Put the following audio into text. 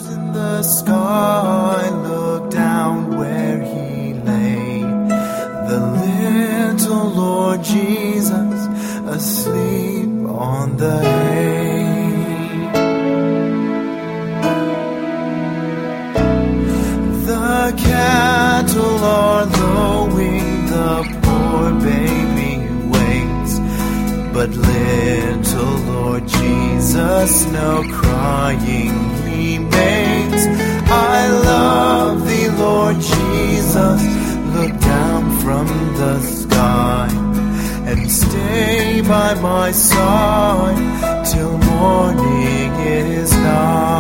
in the sky, look down where he lay, the little Lord Jesus asleep on the hay. The cattle are lowing, the poor baby waits, but little Lord Jesus no crying he makes. I love thee, Lord Jesus, look down from the sky and stay by my side till morning is nigh.